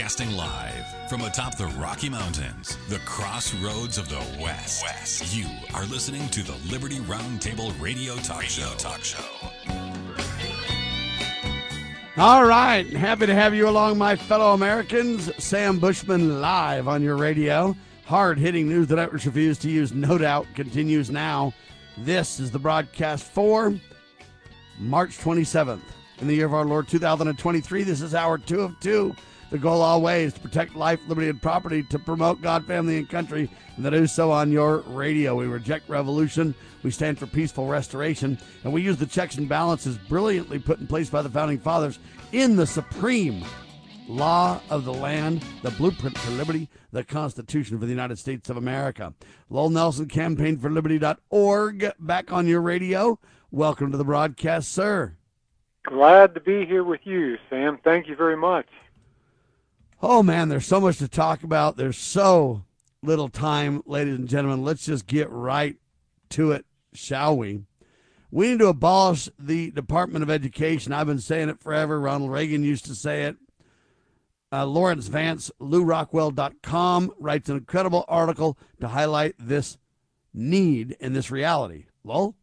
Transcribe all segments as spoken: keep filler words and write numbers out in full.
Broadcasting live from atop the Rocky Mountains, the crossroads of the West. West. You are listening to the Liberty Roundtable Radio Talk Show. Talk Show. All right, happy to have you along, my fellow Americans. Sam Bushman live on your radio. Hard-hitting news that I refuse to use, no doubt, continues now. This is the broadcast for March twenty-seventh. In the year of our Lord two thousand twenty-three, this is hour two of two. The goal always to protect life, liberty, and property, to promote God, family, and country, and to do so on your radio. We reject revolution. We stand for peaceful restoration, and we use the checks and balances brilliantly put in place by the Founding Fathers in the supreme law of the land, the blueprint for liberty, the Constitution for the United States of America. Lowell Nelson, campaign for liberty dot org, back on your radio. Welcome to the broadcast, sir. Glad to be here with you, Sam. Thank you very much. Oh, man, there's so much to talk about. There's so little time, ladies and gentlemen. Let's just get right to it, shall we? We need to abolish the Department of Education. I've been saying it forever. Ronald Reagan used to say it. Uh, Lawrence Vance, Lou Rockwell dot com, writes an incredible article to highlight this need and this reality. Lowell?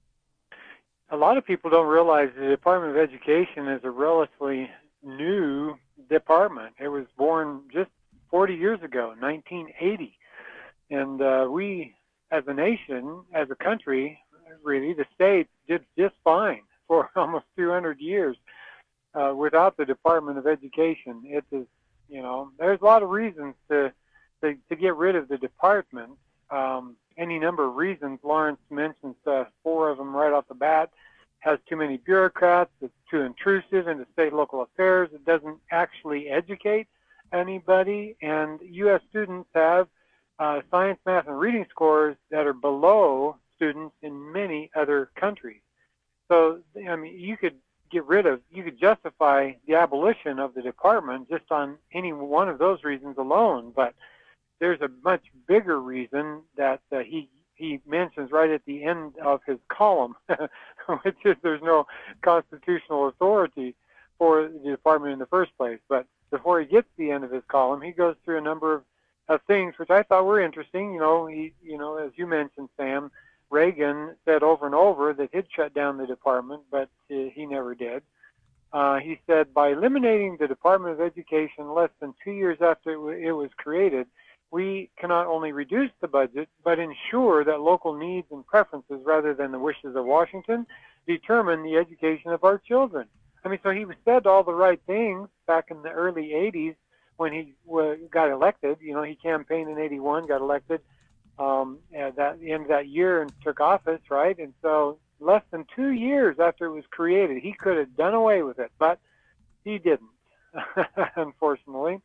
A lot of people don't realize the Department of Education is a relatively new department. It was born just forty years ago, nineteen eighty. And uh, we, as a nation, as a country, really, the state did just fine for almost two hundred years uh, without the Department of Education. It is, you know, there's a lot of reasons to to, to get rid of the department. Um, any number of reasons. Lawrence mentions uh, four of them right off the bat. Has too many bureaucrats, it's too intrusive into state and local affairs, it doesn't actually educate anybody, and U S students have uh, science, math, and reading scores that are below students in many other countries. So, I mean, you could get rid of, you could justify the abolition of the department just on any one of those reasons alone, but there's a much bigger reason that uh, he he mentions right at the end of his column, which is there's no constitutional authority for the department in the first place. But before he gets to the end of his column, he goes through a number of, of things which I thought were interesting. You know, he, you know, as you mentioned, Sam, Reagan said over and over that he'd shut down the department, but uh, he never did. Uh, he said, by eliminating the Department of Education less than two years after it, w- it was created, we can not only reduce the budget, but ensure that local needs and preferences, rather than the wishes of Washington, determine the education of our children. I mean, so he said all the right things back in the early eighties when he uh, got elected. You know, he campaigned in eighty-one, got elected um, at that, the end of that year and took office, right? And so less than two years after it was created, he could have done away with it, but he didn't, unfortunately.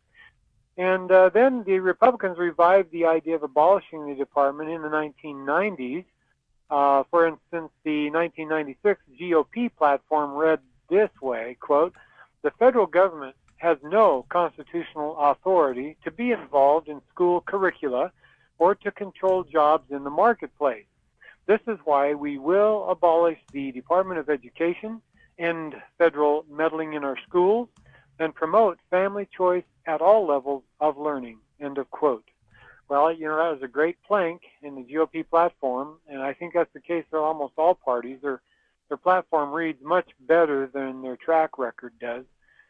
And uh, then the Republicans revived the idea of abolishing the department in the nineteen nineties. Uh, for instance, the nineteen ninety-six G O P platform read this way, quote, the federal government has no constitutional authority to be involved in school curricula or to control jobs in the marketplace. This is why we will abolish the Department of Education, end federal meddling in our schools, and promote family choice at all levels of learning, end of quote. Well, you know, that was a great plank in the G O P platform, and I think that's the case for almost all parties. Their, their platform reads much better than their track record does.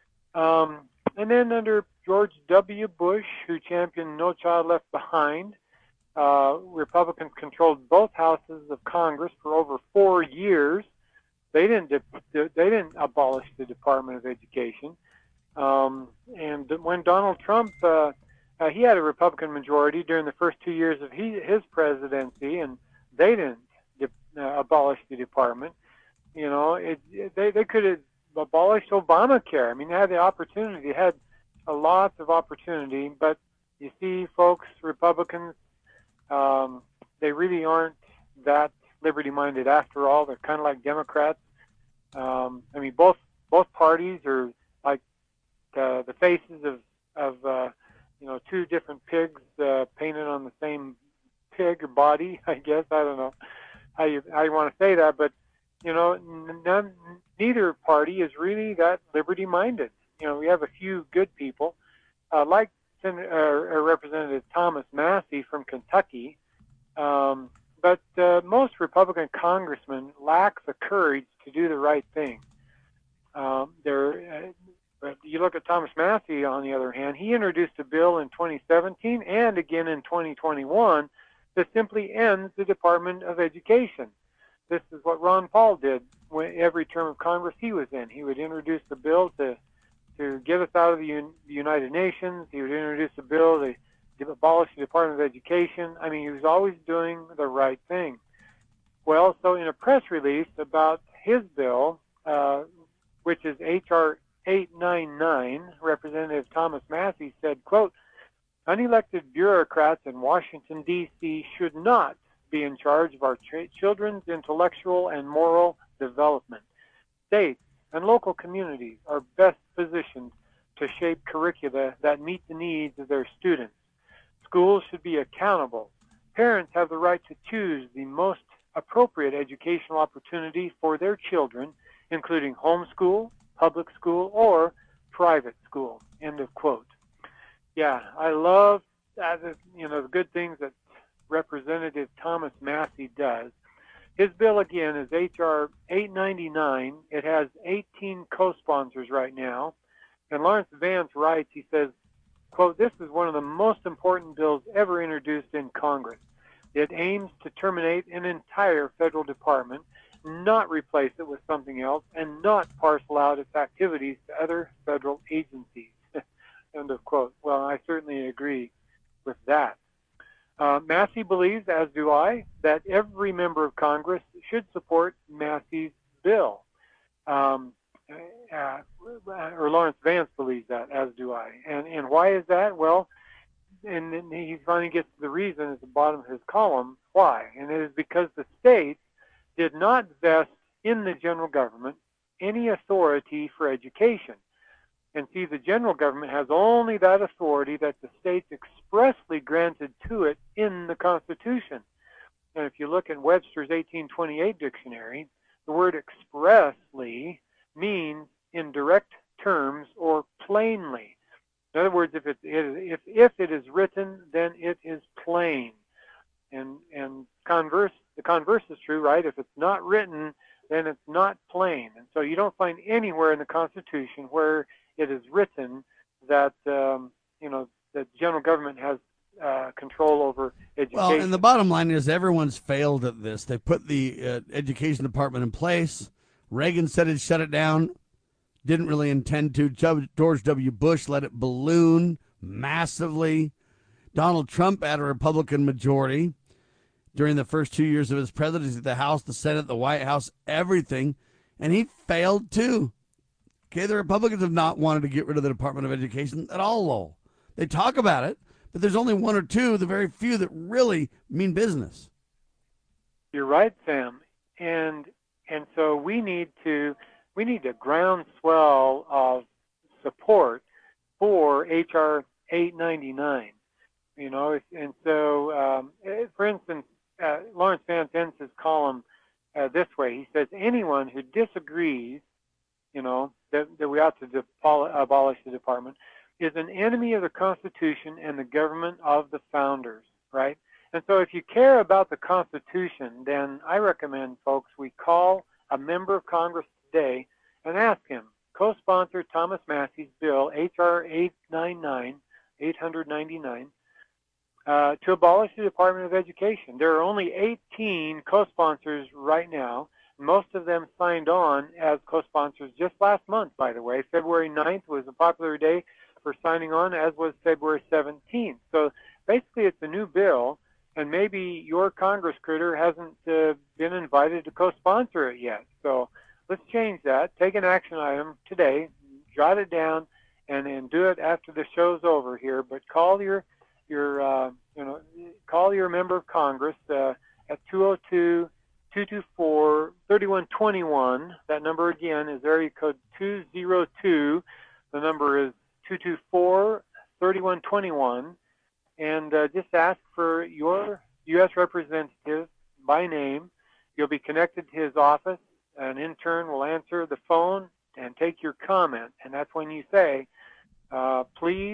Um, and then under George W. Bush, who championed No Child Left Behind, uh, Republicans controlled both houses of Congress for over four years. They didn't, de- they didn't abolish the Department of Education. Um, and when Donald Trump, uh, uh, he had a Republican majority during the first two years of he, his presidency, and they didn't de- uh, abolish the department. You know, it, it, they they could have abolished Obamacare. I mean, they had the opportunity, they had a lot of opportunity, but you see, folks, Republicans, um, they really aren't that liberty-minded after all. They're kind of like Democrats. Um, I mean, both both parties are like Uh, the faces of, of uh, you know, two different pigs uh, painted on the same pig or body, I guess. I don't know how you how you want to say that, but, you know, none, neither party is really that liberty-minded. You know, we have a few good people, uh, like Senator, uh, Representative Thomas Massey from Kentucky, um, but uh, most Republican congressmen lack the courage to do the right thing. Um, there, uh, but you look at Thomas Massey, on the other hand, he introduced a bill in twenty seventeen and again in twenty twenty-one that simply ends the Department of Education. This is what Ron Paul did when, every term of Congress he was in. He would introduce a bill to to get us out of the, Un the United Nations. He would introduce a bill to, to abolish the Department of Education. I mean, he was always doing the right thing. Well, so in a press release about his bill, uh, which is H R eight ninety-nine, Representative Thomas Massey said, quote, unelected bureaucrats in Washington, D C should not be in charge of our children's intellectual and moral development. States and local communities are best positioned to shape curricula that meet the needs of their students. Schools should be accountable. Parents have the right to choose the most appropriate educational opportunity for their children, including homeschool, public school, or private school. End of quote. Yeah, I love uh, the, you know, the good things that Representative Thomas Massey does. His bill, again, is H R eight ninety-nine. It has eighteen co-sponsors right now. And Lawrence Vance writes, he says, quote, this is one of the most important bills ever introduced in Congress. It aims to terminate an entire federal department, not replace it with something else, and not parcel out its activities to other federal agencies. End of quote. Well, I certainly agree with that. Uh, Massey believes, as do I, that every member of Congress should support Massey's bill. Um, uh, or Lawrence Vance believes that, as do I. And, and why is that? Well, and then he finally gets to the reason at the bottom of his column, why. And it is because the states did not vest in the general government any authority for education. And see, the general government has only that authority that the states expressly granted to it in the Constitution. And if you look at Webster's eighteen twenty-eight dictionary, the word expressly means in direct terms or plainly. In other words, if it, if, if it is written, then it is plain. And, and converse, the converse is true, right? If it's not written, then it's not plain. And so you don't find anywhere in the Constitution where it is written that, um, you know, the general government has uh, control over education. Well, and the bottom line is everyone's failed at this. They put the uh, education department in place. Reagan said he'd shut it down. Didn't really intend to. George W. Bush let it balloon massively. Donald Trump had a Republican majority during the first two years of his presidency, the House, the Senate, the White House, everything, and he failed too. Okay, the Republicans have not wanted to get rid of the Department of Education at all, Lowell. They talk about it, but there's only one or two, the very few, that really mean business. You're right, Sam. And and so we need to we need a groundswell of support for H R eight ninety-nine. You know, and so um, for instance, uh, Lawrence Vance ends his column uh, this way. He says, anyone who disagrees, you know, that, that we ought to abolish the department, is an enemy of the Constitution and the government of the founders, right? And so if you care about the Constitution, then I recommend, folks, we call a member of Congress today and ask him, co-sponsor Thomas Massey's bill, H R eight ninety-nine, eight ninety-nine, uh, to abolish the Department of Education. There are only eighteen co-sponsors right now. Most of them signed on as co-sponsors just last month, by the way. February ninth was a popular day for signing on, as was February seventeenth. So basically it's a new bill, and maybe your Congress critter hasn't uh, been invited to co-sponsor it yet. So let's change that. Take an action item today, jot it down, and, and do it after the show's over here. But call your, your uh, you know, call your member of Congress uh, at two oh two, two two four, three one two one. That number again is area code two oh two. The number is two two four, three one two one. And uh, just ask for your U S representative by name. You'll be connected to his office. An intern will answer the phone and take your comment. And that's when you say, uh, please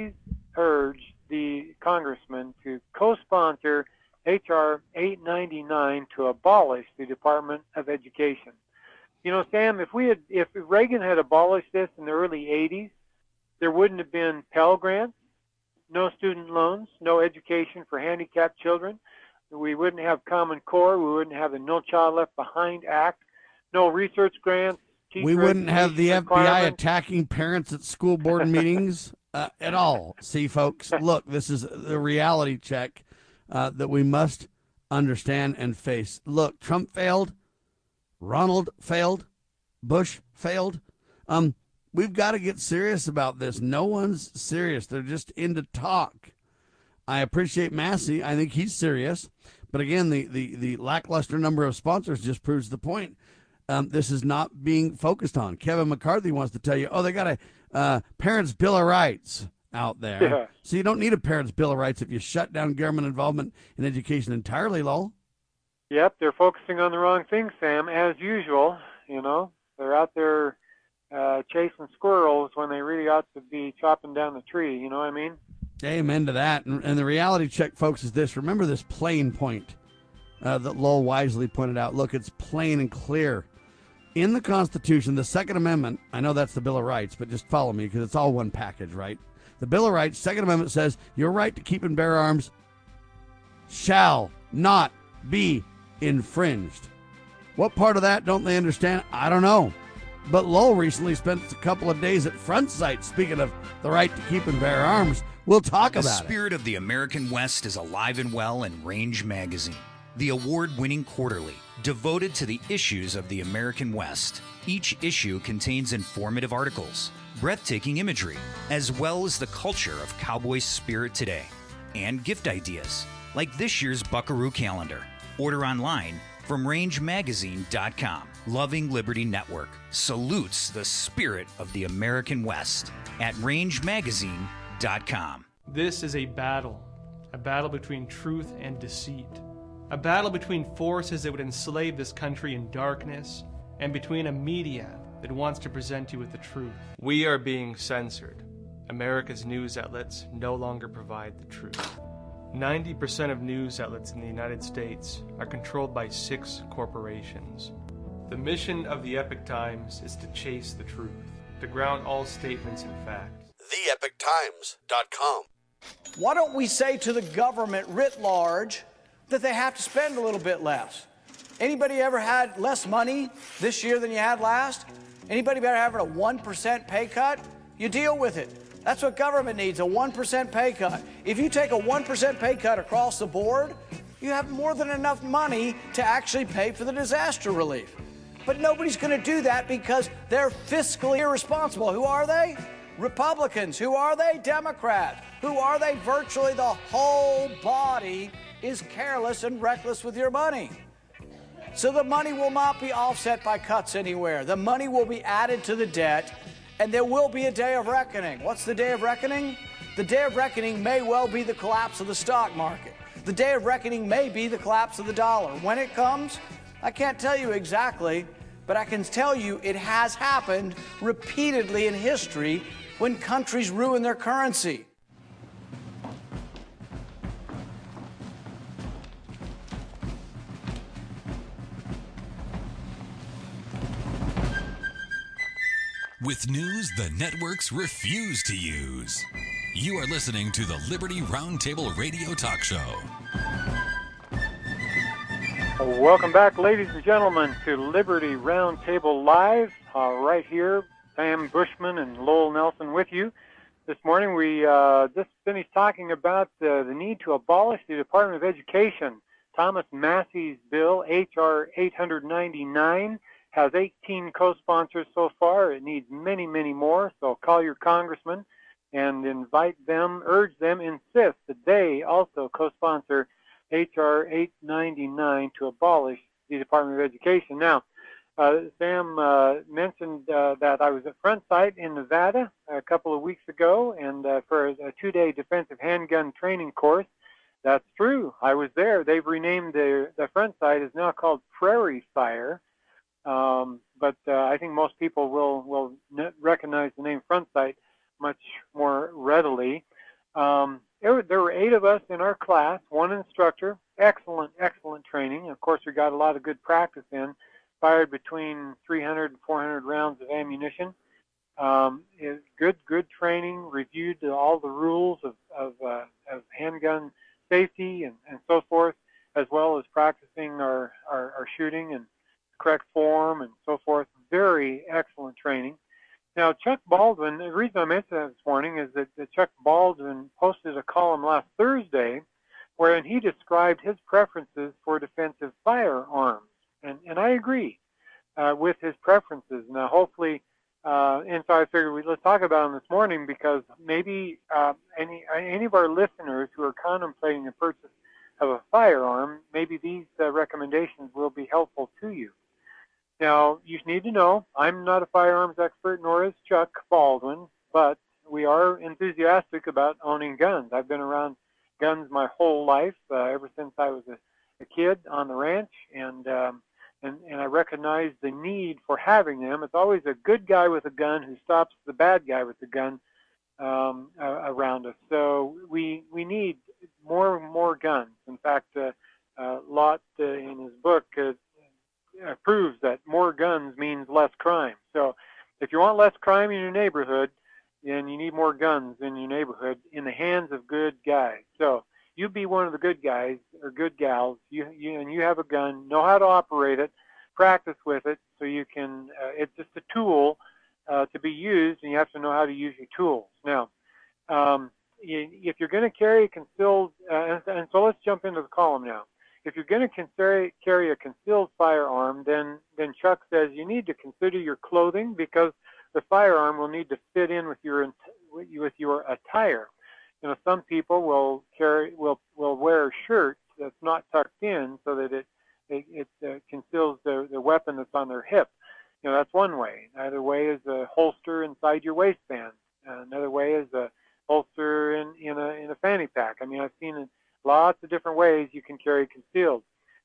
urge the congressman to co-sponsor H R eight ninety-nine to abolish the Department of Education. You know, Sam, if we had, if Reagan had abolished this in the early eighties, there wouldn't have been Pell Grants, no student loans, no education for handicapped children. We wouldn't have Common Core. We wouldn't have the No Child Left Behind Act, no research grants. We wouldn't have the F B I attacking parents at school board meetings uh, at all. See, folks, look, this is the reality check uh, that we must understand and face. Look, Trump failed. Ronald failed. Bush failed. Um, we've got to get serious about this. No one's serious. They're just into talk. I appreciate Massey. I think he's serious. But again, the, the, the lackluster number of sponsors just proves the point. Um, this is not being focused on. Kevin McCarthy wants to tell you, oh, they got a uh, Parents' Bill of Rights out there. Yeah. So you don't need a Parents' Bill of Rights if you shut down government involvement in education entirely, Lowell. Yep, they're focusing on the wrong thing, Sam, as usual. You know, they're out there uh, chasing squirrels when they really ought to be chopping down the tree. You know what I mean? Amen to that. And, and the reality check, folks, is this. Remember this plain point uh, that Lowell wisely pointed out. Look, it's plain and clear. In the Constitution, the Second Amendment, I know that's the Bill of Rights, but just follow me because it's all one package, right? The Bill of Rights, Second Amendment says your right to keep and bear arms shall not be infringed. What part of that don't they understand? I don't know. But Lowell recently spent a couple of days at Front Sight speaking of the right to keep and bear arms. We'll talk about it. The spirit of the American West is alive and well in Range Magazine, the award-winning quarterly devoted to the issues of the American West. Each issue contains informative articles, breathtaking imagery, as well as the culture of cowboy spirit today, and gift ideas, like this year's Buckaroo calendar. Order online from range magazine dot com. Loving Liberty Network salutes the spirit of the American West at range magazine dot com. This is a battle, a battle between truth and deceit. A battle between forces that would enslave this country in darkness and between a media that wants to present you with the truth. We are being censored. America's news outlets no longer provide the truth. ninety percent of news outlets in the United States are controlled by six corporations. The mission of the Epoch Times is to chase the truth, to ground all statements in fact. the epoch times dot com. Why don't we say to the government writ large that they have to spend a little bit less? Anybody ever had less money this year than you had last? Anybody ever having a one percent pay cut? You deal with it. That's what government needs, a one percent pay cut. If you take a one percent pay cut across the board, you have more than enough money to actually pay for the disaster relief. But nobody's going to do that because they're fiscally irresponsible. Who are they? Republicans. Who are they? Democrats. Who are they? Virtually the whole body is careless and reckless with your money. So the money will not be offset by cuts anywhere. The money will be added to the debt, and there will be a day of reckoning. What's the day of reckoning? The day of reckoning may well be the collapse of the stock market. The day of reckoning may be the collapse of the dollar. When it comes, I can't tell you exactly, but I can tell you it has happened repeatedly in history when countries ruin their currency. With news the networks refuse to use. You are listening to the Liberty Roundtable Radio Talk Show. Welcome back, ladies and gentlemen, to Liberty Roundtable Live. Uh, right here, Sam Bushman and Lowell Nelson with you. This morning we uh, just finished talking about uh, the need to abolish the Department of Education. Thomas Massey's bill, H R eight ninety-nine, has eighteen co-sponsors so far. It needs many, many more. So call your congressman and invite them, urge them, insist that they also co-sponsor H R eight ninety-nine to abolish the Department of Education. Now, uh, Sam uh, mentioned uh, that I was at Front Sight in Nevada a couple of weeks ago, and uh, for a two-day defensive handgun training course. That's true. I was there. They've renamed the, the Front Sight. Is now called Prairie Fire. Um, but uh, I think most people will will recognize the name Front Sight much more readily. Um, there, there were eight of us in our class, one instructor, excellent, excellent training. Of course, we got a lot of good practice in, fired between three hundred and four hundred rounds of ammunition. Um, it, good, good training, reviewed all the rules of, of, uh, of handgun safety and, and so forth, as well as practicing our, our, our shooting and correct form and so forth. Very excellent training. Now, Chuck Baldwin, the reason I mentioned that this morning is that, that Chuck Baldwin posted a column last Thursday wherein he described his preferences for defensive firearms. And, and I agree uh, with his preferences. Now, hopefully, uh, and so I figured we, let's talk about them this morning because maybe uh, any, any of our listeners who are contemplating the purchase of a firearm, maybe these uh, recommendations will be helpful to you. Now, you need to know, I'm not a firearms expert, nor is Chuck Baldwin, but we are enthusiastic about owning guns. I've been around guns my whole life, uh, ever since I was a, a kid on the ranch, and, um, and and I recognize the need for having them. It's always a good guy with a gun who stops the bad guy with the gun um, uh, around us. So we we need more and more guns. In fact, uh, uh, Lott, uh, in his book, uh, Uh, proves that more guns means less crime. So if you want less crime in your neighborhood, then you need more guns in your neighborhood in the hands of good guys. So you be one of the good guys or good gals, you, you and you have a gun, know how to operate it, practice with it, so you can, uh, it's just a tool uh, to be used, and you have to know how to use your tools. Now, um, if you're going to carry a concealed, uh, and, and so let's jump into the column now. If you're going to carry a concealed firearm, then, then Chuck says you need to consider your clothing because the firearm will need to fit in with your with your attire. You know, some people will carry will will wear a shirt that's not tucked in so that it it, it uh, conceals the the weapon that's on their hip. You know, that's one way. Another way is a holster inside your waistband. Uh, another way is a holster in in a in a fanny pack. I mean, I've seen it. Lots of different ways you can carry concealed.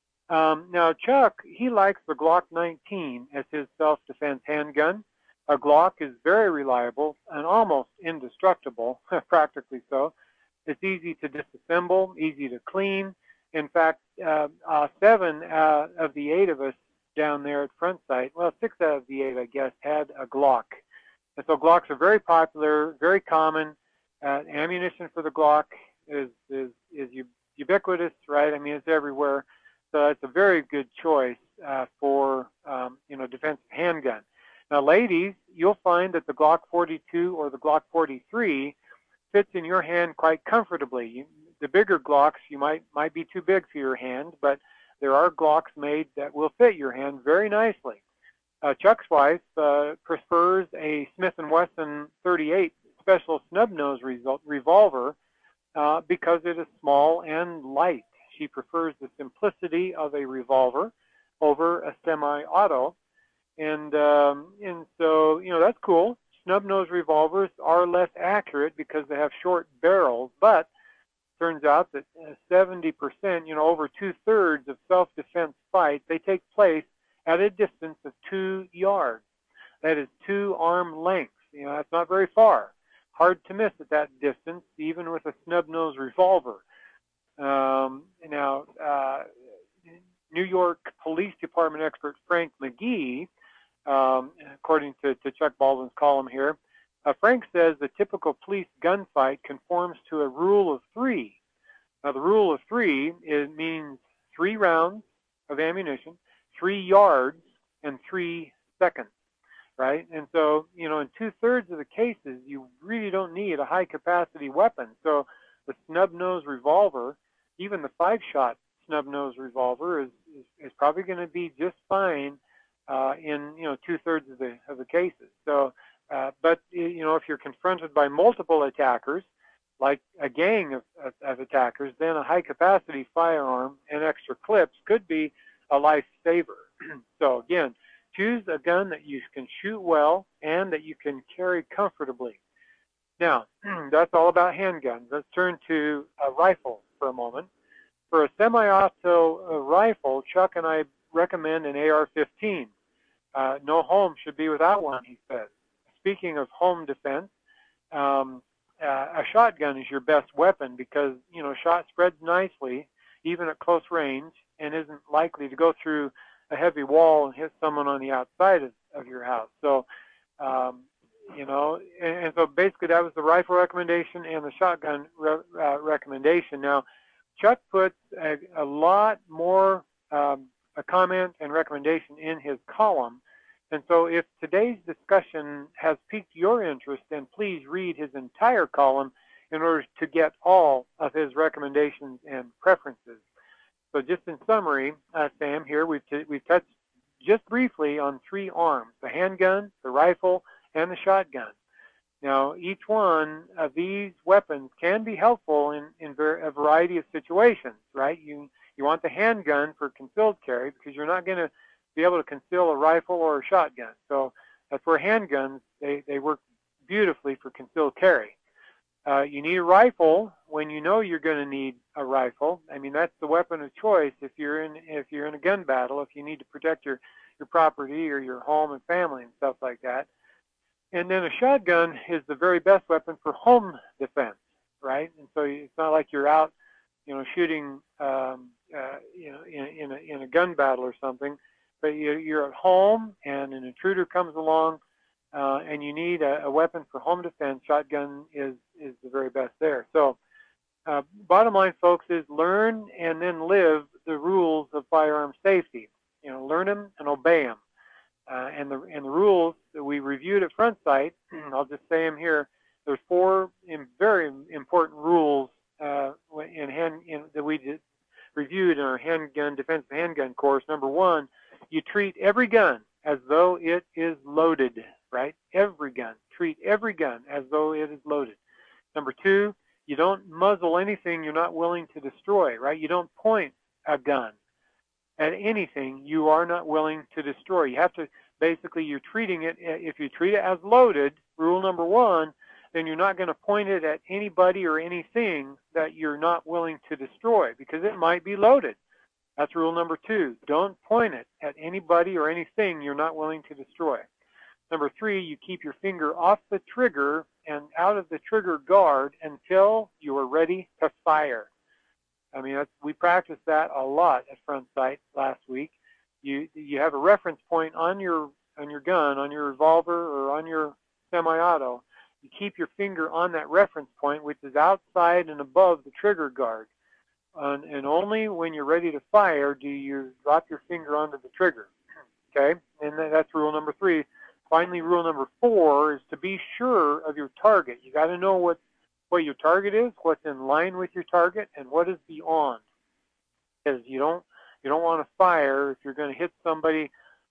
Um, now, Chuck, he likes the Glock nineteen as his self-defense handgun. A Glock is very reliable and almost indestructible, practically so. It's easy to disassemble, easy to clean. In fact, uh, uh, seven uh, of the eight of us down there at Front Sight, well, six out of the eight, I guess, had a Glock. And so Glocks are very popular, very common. Uh, ammunition for the Glock is is is ubiquitous, right? I mean, it's everywhere. So it's a very good choice uh, for um, you know, defensive handgun. Now, ladies, you'll find that the Glock forty-two or the Glock forty-three fits in your hand quite comfortably. You, the bigger Glocks you might might be too big for your hand, but there are Glocks made that will fit your hand very nicely. Uh, Chuck's wife uh, prefers a Smith and Wesson thirty-eight special snub-nose revolver. Uh, because it is small and light. She prefers the simplicity of a revolver over a semi-auto. And, um, and so, you know, that's cool. Snub-nose revolvers are less accurate because they have short barrels, but turns out that seventy percent, you know, over two-thirds of self-defense fights, they take place at a distance of two yards. That is two arm lengths. You know, that's not very far. Hard to miss at that distance, even with a snub-nose revolver. Um, now, uh, New York Police Department expert Frank McGee, um, according to, to Chuck Baldwin's column here, uh, Frank says the typical police gunfight conforms to a rule of three. Now, the rule of three is, means three rounds of ammunition, three yards, and three seconds. Right? And so, you know, in two-thirds of the cases, you really don't need a high-capacity weapon. So the snub-nose revolver, even the five-shot snub-nose revolver, is, is, is probably going to be just fine uh, in, you know, two-thirds of the, of the cases. So, uh, but, you know, if you're confronted by multiple attackers, like a gang of, of, of attackers, then a high-capacity firearm and extra clips could be a lifesaver. So, again, choose a gun that you can shoot well and that you can carry comfortably. Now, that's all about handguns. Let's turn to a rifle for a moment. For a semi-auto rifle, Chuck and I recommend an A R fifteen. Uh, no home should be without one, he says. Speaking of home defense, um, uh, a shotgun is your best weapon because, you know, shot spreads nicely, even at close range, and isn't likely to go through a heavy wall and hit someone on the outside of, of your house. So, um, you know, and, and so basically that was the rifle recommendation and the shotgun re, uh, recommendation. Now, Chuck puts a, a lot more um, a comment and recommendation in his column. And so if today's discussion has piqued your interest, then please read his entire column in order to get all of his recommendations and preferences. So just in summary, uh, Sam, here we've, t- we've touched just briefly on three arms, the handgun, the rifle, and the shotgun. Now, each one of these weapons can be helpful in, in ver- a variety of situations, right? You, you want the handgun for concealed carry because you're not going to be able to conceal a rifle or a shotgun. So that's where handguns, they, they work beautifully for concealed carry. Uh, you need a rifle when you know you're going to need a rifle. I mean, that's the weapon of choice if you're in if you're in a gun battle, if you need to protect your, your property or your home and family and stuff like that. And then a shotgun is the very best weapon for home defense, right? And so it's not like you're out, you know, shooting, um, uh, you know, in, in, a, in a gun battle or something, but you, you're at home and an intruder comes along, Uh, and you need a, a weapon for home defense. Shotgun is, is the very best there. So uh, bottom line, folks, is learn and then live the rules of firearm safety. You know, learn them and obey them. Uh, and, the, and the rules that we reviewed at Front Sight, I'll just say them here, there's four in very important rules uh, in hand, in, that we did, reviewed in our handgun, defensive handgun course. Number one, you treat every gun as though it is loaded. Right? Every gun. Treat every gun as though it is loaded. Number two, you don't muzzle anything you're not willing to destroy, right? You don't point a gun at anything you are not willing to destroy. You have to, basically, you're treating it, if you treat it as loaded, rule number one, then you're not going to point it at anybody or anything that you're not willing to destroy because it might be loaded. That's rule number two. Don't point it at anybody or anything you're not willing to destroy. Number three, you keep your finger off the trigger and out of the trigger guard until you are ready to fire. I mean, that's, we practiced that a lot at Front Sight last week. You you have a reference point on your on your gun, on your revolver, or on your semi-auto. You keep your finger on that reference point, which is outside and above the trigger guard. And, and only when you're ready to fire do you drop your finger onto the trigger. Okay, and that's rule number three. Finally, rule number four is to be sure of your target. You got to know what, what your target is, what's in line with your target, and what is beyond. Because you don't you don't want to fire if you're going to hit somebody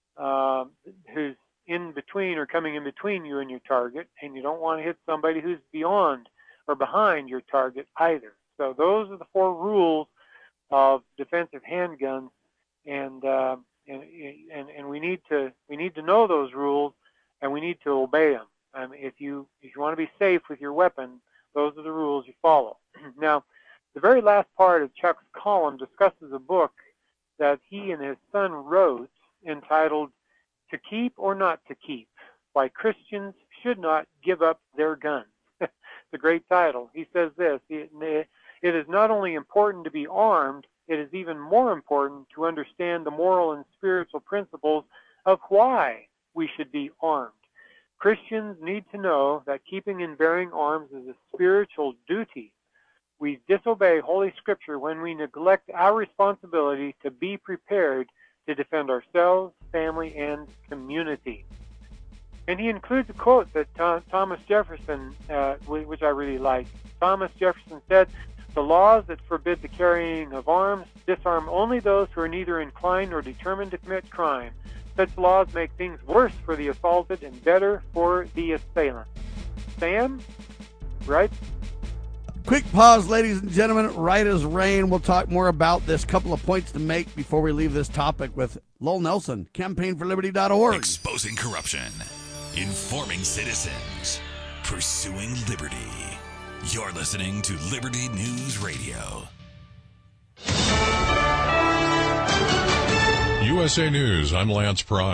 uh, who's in between or coming in between you and your target, and you don't want to hit somebody who's beyond or behind your target either. So those are the four rules of defensive handguns, and uh, and and and we need to we need to know those rules. And we need to obey them. Um, if you if you want to be safe with your weapon, those are the rules you follow. Now, the very last part of Chuck's column discusses a book that he and his son wrote entitled "To Keep or Not to Keep: Why Christians Should Not Give Up Their Guns." It's a great title. He says this: "It is not only important to be armed; it is even more important to understand the moral and spiritual principles of why we should be armed. Christians need to know that keeping and bearing arms is a spiritual duty. We disobey Holy Scripture when we neglect our responsibility to be prepared to defend ourselves, family, and community." And he includes a quote that Thomas Jefferson, uh, which I really like. Thomas Jefferson said, "The laws that forbid the carrying of arms disarm only those who are neither inclined nor determined to commit crime. Such laws make things worse for the assaulted and better for the assailant." Sam, right? Quick pause, ladies and gentlemen. Right as rain. We'll talk more about this. Couple of points to make before we leave this topic with Lowell Nelson, campaign for liberty dot org. Exposing corruption, informing citizens, pursuing liberty. You're listening to Liberty News Radio. U S A News, I'm Lance Pry.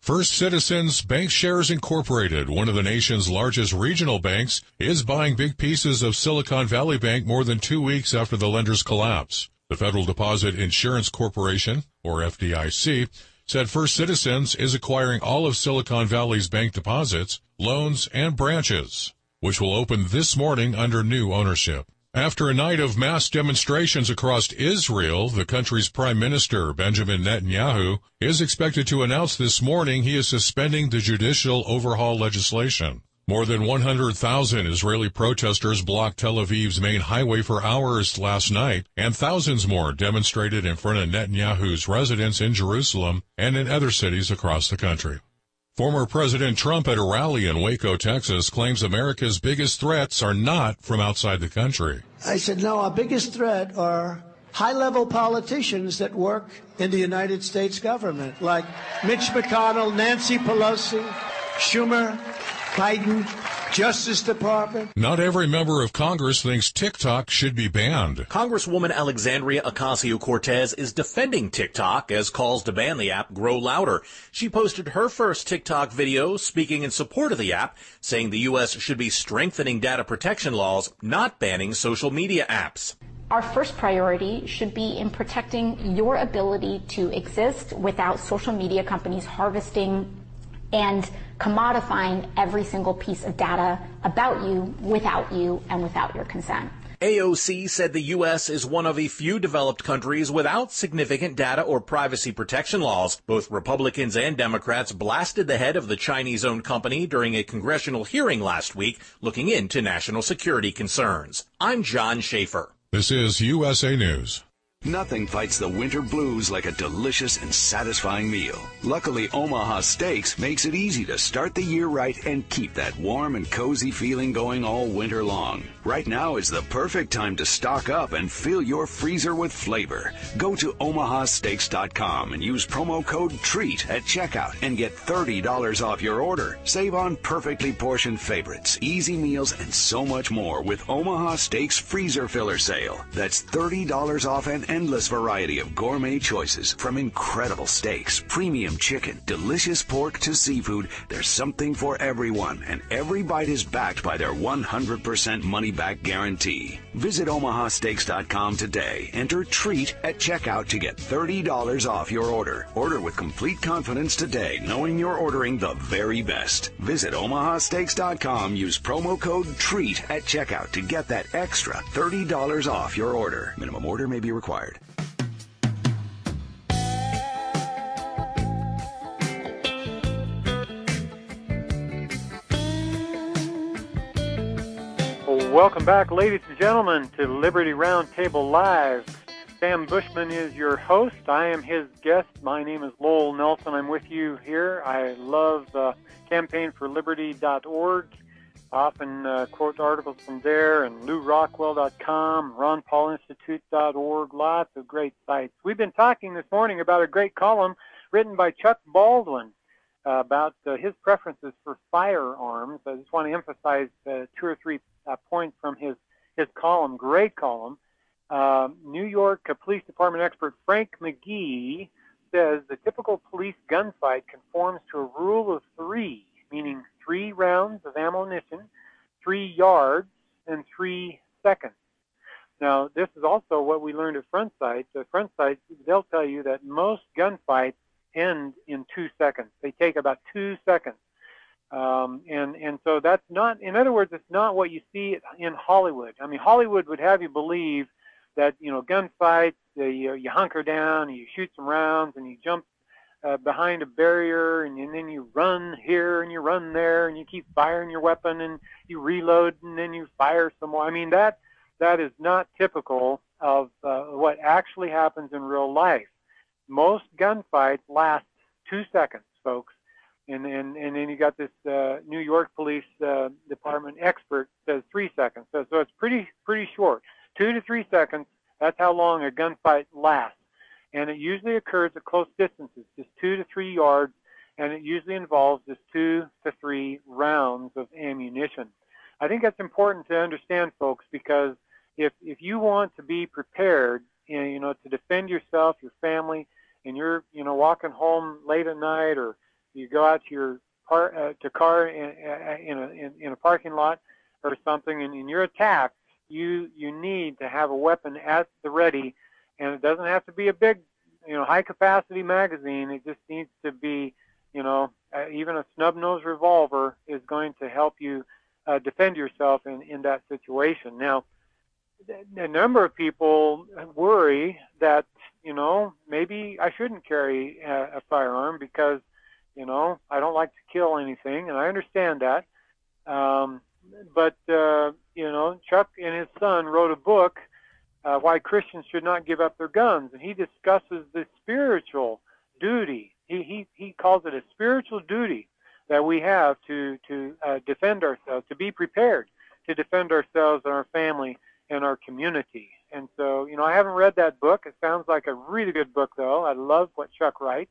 First Citizens Bancshares Incorporated, one of the nation's largest regional banks, is buying big pieces of Silicon Valley Bank more than two weeks after the lender's collapse. The Federal Deposit Insurance Corporation, or F D I C, said First Citizens is acquiring all of Silicon Valley's bank deposits, loans, and branches, which will open this morning under new ownership. After a night of mass demonstrations across Israel, the country's Prime Minister, Benjamin Netanyahu, is expected to announce this morning he is suspending the judicial overhaul legislation. More than one hundred thousand Israeli protesters blocked Tel Aviv's main highway for hours last night, and thousands more demonstrated in front of Netanyahu's residence in Jerusalem and in other cities across the country. Former President Trump at a rally in Waco, Texas, claims America's biggest threats are not from outside the country. I said, no, our biggest threat are high-level politicians that work in the United States government, like Mitch McConnell, Nancy Pelosi, Schumer, Biden, Justice Department. Not every member of Congress thinks TikTok should be banned. Congresswoman Alexandria Ocasio-Cortez is defending TikTok as calls to ban the app grow louder. She posted her first TikTok video speaking in support of the app, saying the U S should be strengthening data protection laws, not banning social media apps. Our first priority should be in protecting your ability to exist without social media companies harvesting and commodifying every single piece of data about you without you and without your consent. A O C said the U S is one of a few developed countries without significant data or privacy protection laws. Both Republicans and Democrats blasted the head of the Chinese-owned company during a congressional hearing last week looking into national security concerns. I'm John Schaefer. This is U S A News. Nothing fights the winter blues like a delicious and satisfying meal. Luckily, Omaha Steaks makes it easy to start the year right and keep that warm and cozy feeling going all winter long. Right now is the perfect time to stock up and fill your freezer with flavor. Go to omaha steaks dot com and use promo code TREAT at checkout and get thirty dollars off your order. Save on perfectly portioned favorites, easy meals, and so much more with Omaha Steaks Freezer Filler Sale. That's thirty dollars off an endless variety of gourmet choices, from incredible steaks, premium chicken, delicious pork to seafood. There's something for everyone, and every bite is backed by their one hundred percent money-back guarantee. Visit omaha steaks dot com today. Enter TREAT at checkout to get thirty dollars off your order. Order with complete confidence today, knowing you're ordering the very best. Visit omaha steaks dot com. Use promo code TREAT at checkout to get that extra thirty dollars off your order. Minimum order may be required. Welcome back, ladies and gentlemen, to Liberty Roundtable Live. Sam Bushman is your host. I am his guest. My name is Lowell Nelson. I'm with you here. I love uh, campaign for liberty dot org. Often uh, quote articles from there, and lou rockwell dot com, ron paul institute dot org, lots of great sites. We've been talking this morning about a great column written by Chuck Baldwin uh, about uh, his preferences for firearms. I just want to emphasize uh, two or three uh, points from his, his column, great column. Uh, New York uh, Police Department expert Frank McGee says the typical police gunfight conforms to a rule of three, meaning three rounds of ammunition, three yards, and three seconds. Now, this is also what we learned at Front Sight. At Front Sight, they'll tell you that most gunfights end in two seconds. They take about two seconds. Um, and, and so that's not, in other words, it's not what you see in Hollywood. I mean, Hollywood would have you believe that, you know, gunfights, uh, you, you hunker down, and you shoot some rounds, and you jump Uh, behind a barrier, and, and then you run here and you run there, and you keep firing your weapon, and you reload, and then you fire some more. I mean, that that is not typical of uh, what actually happens in real life. Most gunfights last two seconds, folks. And and, and then you got this uh, New York Police uh, Department expert says three seconds. So, so it's pretty pretty short. Two to three seconds, that's how long a gunfight lasts. And it usually occurs at close distances, just two to three yards, and it usually involves just two to three rounds of ammunition. I think that's important to understand, folks, because if if you want to be prepared, you know, to defend yourself, your family, and you're, you know, walking home late at night, or you go out to your par, uh, to car in, in a in, in a parking lot or something, and, and you're attacked, you you need to have a weapon at the ready, and it doesn't have to be a big, you know, high capacity magazine. It just needs to be, you know, uh, even a snub-nosed revolver is going to help you uh, defend yourself in in that situation. Now, a number of people worry that, you know, maybe I shouldn't carry a, a firearm because, you know, I don't like to kill anything, and I understand that. Um, but, uh, you know, Chuck and his son wrote a book, uh, Why Christians Should Not Give Up Their Guns, and he discusses the spiritual duty. He, he, he calls it a spiritual duty that we have to, to uh, defend ourselves, to be prepared to defend ourselves and our family and our community. And so, you know, I haven't read that book. It sounds like a really good book, though. I love what Chuck writes.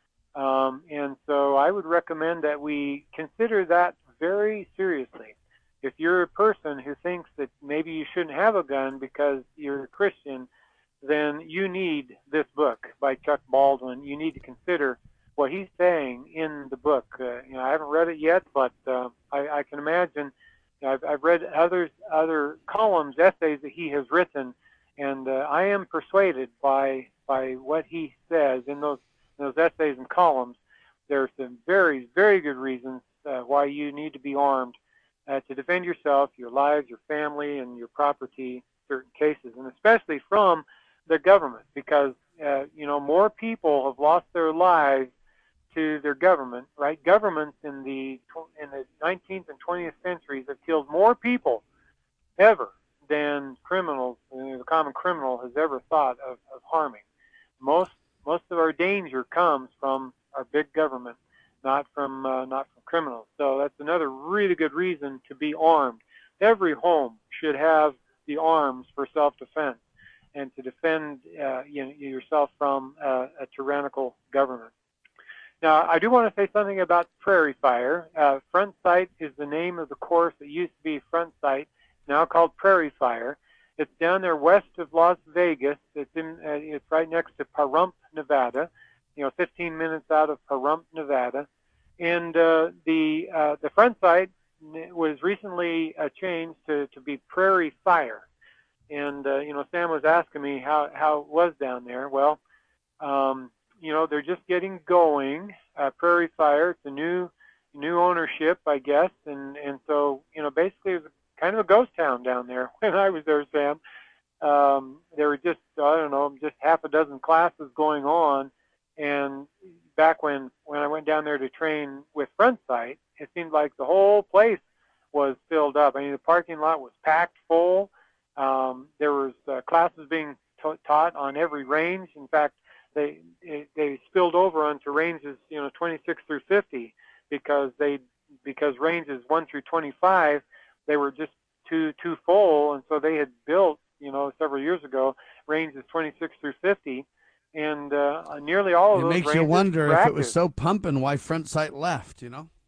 Um, and so I would recommend that we consider that very seriously. If you're a person who thinks that maybe you shouldn't have a gun because you're a Christian, then you need this book by Chuck Baldwin. You need to consider what he's saying in the book. Uh, you know, I haven't read it yet, but uh, I, I can imagine. I've, I've read others, other columns, essays that he has written, and uh, I am persuaded by by what he says in those in those essays and columns. There are some very, very good reasons uh, why you need to be armed uh, to defend yourself, your lives, your family, and your property in certain cases, and especially from the government, because uh, you know, more people have lost their lives to their government, right? Governments in the in the nineteenth and twentieth centuries have killed more people ever than criminals, the common criminal has ever thought of, of harming. Most most of our danger comes from our big government, not from uh, not from criminals. So that's another really good reason to be armed. Every home should have the arms for self-defense and to defend uh, you know, yourself from uh, a tyrannical government. Now, I do want to say something about Prairie Fire. Uh, Front Sight is the name of the course. It used to be Front Sight, now called Prairie Fire. It's down there west of Las Vegas. It's in. Uh, it's right next to Pahrump, Nevada. You know, fifteen minutes out of Pahrump, Nevada. And uh, the uh, the Front Sight was recently uh, changed to to be Prairie Fire. And uh, you know, Sam was asking me how how it was down there. Well. Um, You know, they're just getting going. Uh, Prairie Fire, it's a new, new ownership, I guess, and and so you know, basically, it was kind of a ghost town down there when I was there, Sam. Um, there were just I don't know, just half a dozen classes going on, and back when when I went down there to train with Front Sight, it seemed like the whole place was filled up. I mean, the parking lot was packed full. Um, there was uh, classes being t- taught on every range. In fact, They they spilled over onto ranges, you know, twenty-six through fifty, because they because ranges one through twenty-five, they were just too too full, and so they had built, you know, several years ago, ranges twenty-six through fifty, and uh, nearly all of it those makes ranges you wonder were if active. it was so pumping, why Front Sight left, you know?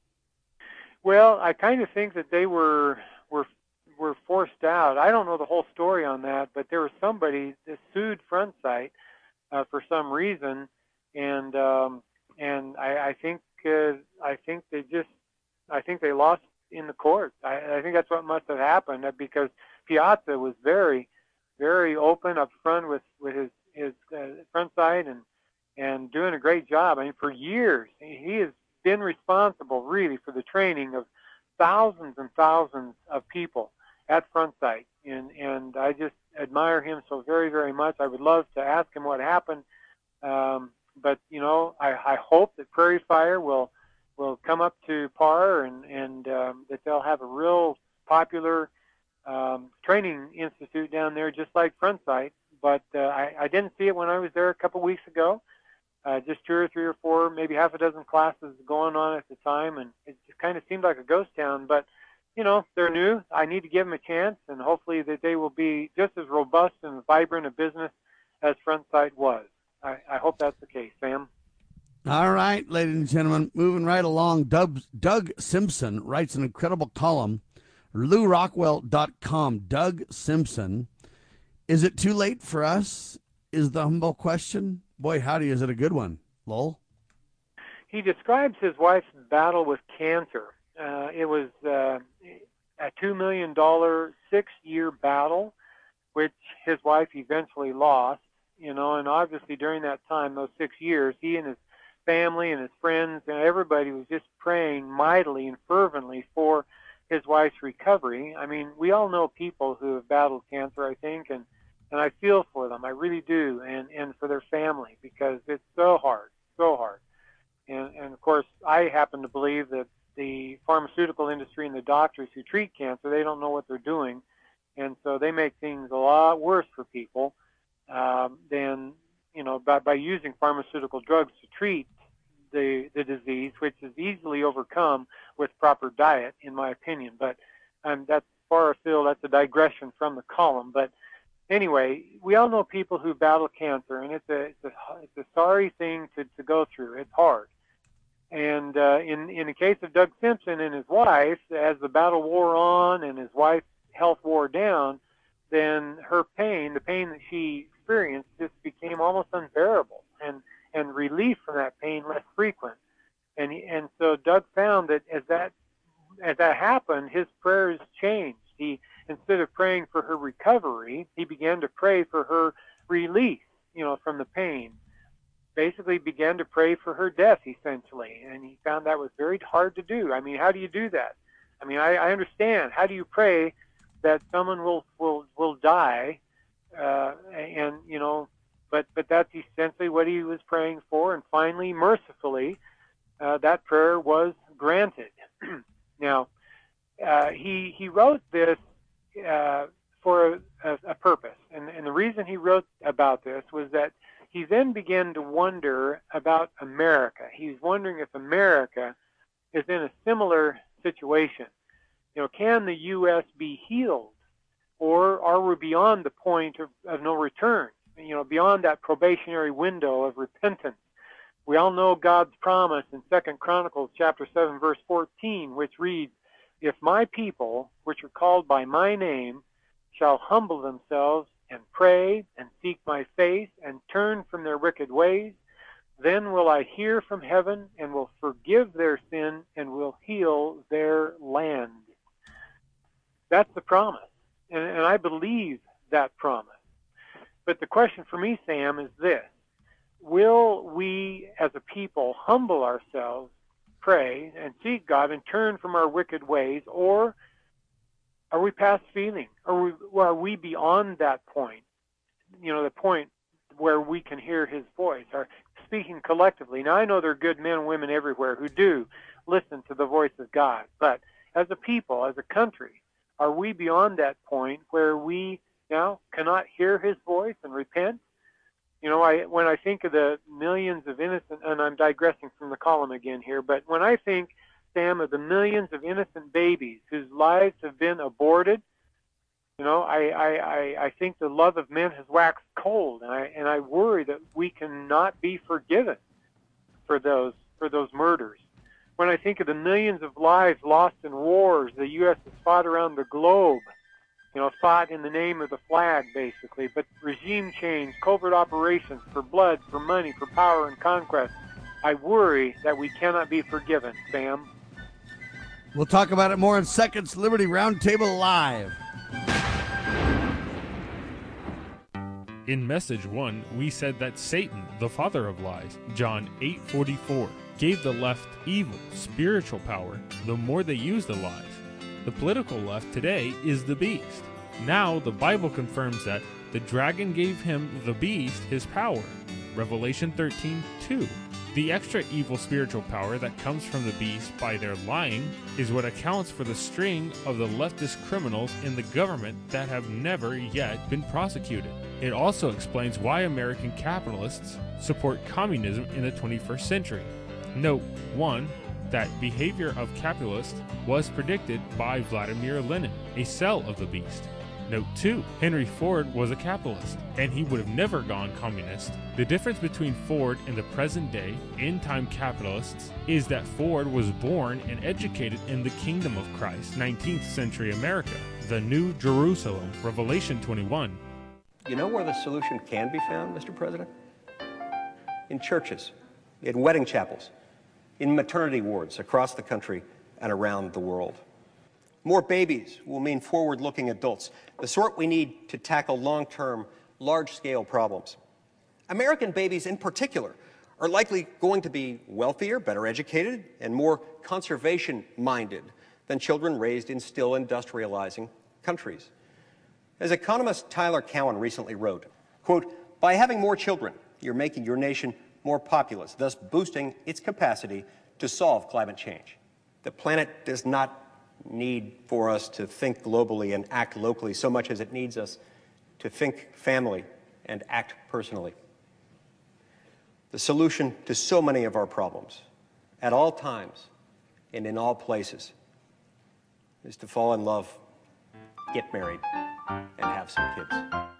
Well, I kind of think that they were were were forced out. I don't know the whole story on that, but there was somebody that sued Front Sight Uh, for some reason, and um, and I, I think uh, I think they just I think they lost in the court. I, I think that's what must have happened, because Piazza was very very open up front with with his his uh, Front Sight and and doing a great job. I mean, for years he has been responsible really for the training of thousands and thousands of people at Front Sight, and and I just admire him so very, very much. I would love to ask him what happened, um, but you know, I, I hope that Prairie Fire will will come up to par, and and um, that they'll have a real popular um, training institute down there, just like Front Sight. But uh, I, I didn't see it when I was there a couple weeks ago. Uh, just two or three or four, maybe half a dozen classes going on at the time, and it just kind of seemed like a ghost town. But you know, they're new. I need to give them a chance, and hopefully that they will be just as robust and vibrant a business as Front Sight was. I, I hope that's the case, Sam. All right, ladies and gentlemen, moving right along. Doug, Doug Simpson writes an incredible column, Lew Rockwell dot com. Doug Simpson. Is it too late for us? Is the humble question. Boy, howdy, is it a good one, Lowell? he describes his wife's battle with cancer. Uh, it was uh, a two million dollars six-year battle, which his wife eventually lost. You know, and obviously during that time, those six years, he and his family and his friends and everybody was just praying mightily and fervently for his wife's recovery. I mean, we all know people who have battled cancer, I think, and, and I feel for them. I really do, and, and for their family, because it's so hard, so hard. And, and, of course, I happen to believe that the pharmaceutical industry and the doctors who treat cancer, they don't know what they're doing, and so they make things a lot worse for people um, than, you know, by, by using pharmaceutical drugs to treat the the disease, which is easily overcome with proper diet, in my opinion. But um, that's far afield. That's a digression from the column. But anyway, we all know people who battle cancer, and it's a it's a, it's a sorry thing to, to go through. It's hard. And uh, in in the case of Doug Simpson and his wife, as the battle wore on and his wife's health wore down, then her pain, the pain that she experienced, just became almost unbearable. And and relief from that pain less frequent. And he, and so Doug found that as that as that happened, his prayers changed. He, instead of praying for her recovery, he began to pray for her release, you know, from the pain. Basically began to pray for her death, essentially. And he found that was very hard to do. I mean, how do you do that? I mean, I, I understand. How do you pray that someone will, will, will die uh, and, you know, But but that's essentially what he was praying for, and finally, mercifully, uh, that prayer was granted. Now, uh, he he wrote this uh, for a, a, a purpose, and, and the reason he wrote about this was that he then began to wonder about America. He was wondering if America is in a similar situation. You know, can the U S be healed, or are we beyond the point of, of no return? You know, beyond that probationary window of repentance. We all know God's promise in Second Chronicles chapter seven, verse fourteen, which reads, "If my people, which are called by my name, shall humble themselves and pray and seek my face and turn from their wicked ways, then will I hear from heaven and will forgive their sin and will heal their land." That's the promise, and, and I believe that promise. But the question for me, Sam, is this. Will we as a people humble ourselves, pray, and seek God and turn from our wicked ways, or are we past feeling? Are we, are we beyond that point, you know, the point where we can hear his voice, or speaking collectively? Now, I know there are good men and women everywhere who do listen to the voice of God, but as a people, as a country, are we beyond that point where we now cannot hear his voice and repent? You know, I when I think of the millions of innocent, and I'm digressing from the column again here, but when I think, Sam, of the millions of innocent babies whose lives have been aborted, you know, I, I, I, I think the love of men has waxed cold, and I and I worry that we cannot be forgiven for those for those murders. When I think of the millions of lives lost in wars the U S has fought around the globe, you know, fought in the name of the flag, basically, but regime change, covert operations for blood, for money, for power and conquest, I worry that we cannot be forgiven, Sam. We'll talk about it more in seconds. Liberty Roundtable Live. In message one, we said that Satan, the father of lies, John eight forty-four, gave the left evil spiritual power the more they used the lies. The political left today is the beast. Now the Bible confirms that the dragon gave him, the beast, his power. Revelation thirteen two. The extra evil spiritual power that comes from the beast by their lying is what accounts for the string of the leftist criminals in the government that have never yet been prosecuted. It also explains why American capitalists support communism in the twenty-first century. Note one. That behavior of capitalists was predicted by Vladimir Lenin, a cell of the beast. Note two. Henry Ford was a capitalist, and he would have never gone communist. The difference between Ford and the present-day, end-time capitalists is that Ford was born and educated in the kingdom of Christ, nineteenth century America, the New Jerusalem, Revelation twenty-one. You know where the solution can be found, Mister President? In churches, in wedding chapels, in maternity wards across the country and around the world. More babies will mean forward-looking adults, the sort we need to tackle long-term, large-scale problems. American babies in particular are likely going to be wealthier, better educated, and more conservation-minded than children raised in still industrializing countries. As economist Tyler Cowen recently wrote, quote, "By having more children, you're making your nation more populous, thus boosting its capacity to solve climate change. The planet does not need for us to think globally and act locally so much as it needs us to think family and act personally. The solution to so many of our problems, at all times and in all places, is to fall in love, get married, and have some kids."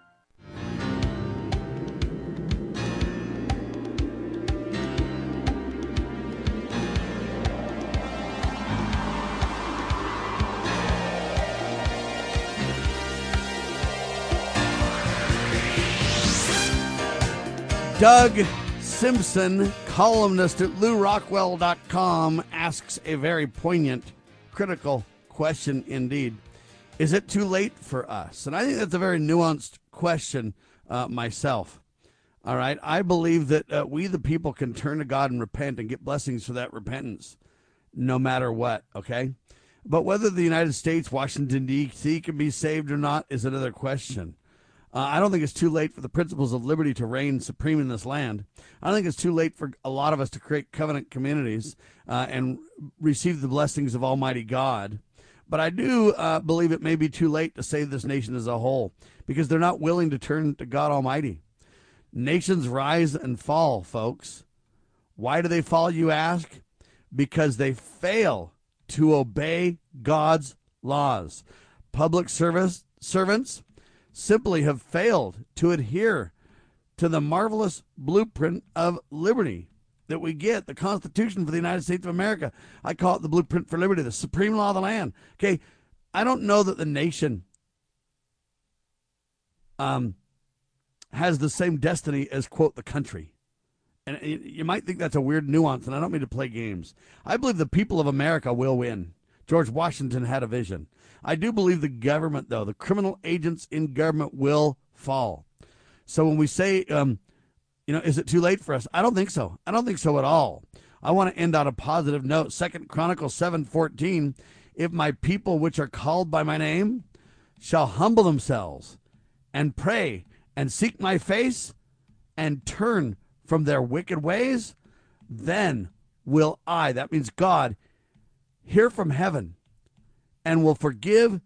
Doug Simpson, columnist at Lou Rockwell dot com, asks a very poignant, critical question indeed. Is it too late for us? And I think that's a very nuanced question uh, myself. All right. I believe that uh, we, the people, can turn to God and repent and get blessings for that repentance no matter what. Okay. But whether the United States, Washington, D C can be saved or not is another question. Uh, I don't think it's too late for the principles of liberty to reign supreme in this land. I don't think it's too late for a lot of us to create covenant communities uh, and receive the blessings of Almighty God. But I do uh, believe it may be too late to save this nation as a whole because they're not willing to turn to God Almighty. Nations rise and fall, folks. Why do they fall, you ask? Because they fail to obey God's laws. Public service servants simply have failed to adhere to the marvelous blueprint of liberty that we get, the Constitution for the United States of America. I call it the blueprint for liberty, the supreme law of the land. Okay, I don't know that the nation um, has the same destiny as, quote, the country. And you might think that's a weird nuance, and I don't mean to play games. I believe the people of America will win. George Washington had a vision. I do believe the government, though, the criminal agents in government will fall. So when we say, um, you know, is it too late for us? I don't think so. I don't think so at all. I want to end on a positive note. Second Chronicles seven fourteen, if my people which are called by my name shall humble themselves and pray and seek my face and turn from their wicked ways, then will I, that means God, hear from heaven and will forgive